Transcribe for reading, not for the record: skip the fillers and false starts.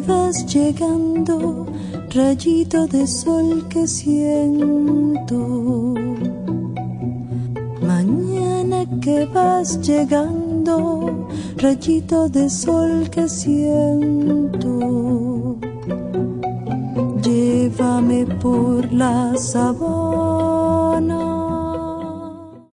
vas llegando, rayito de sol que siento. Mañana que vas llegando, rayito de sol que siento. Llévame por la sabana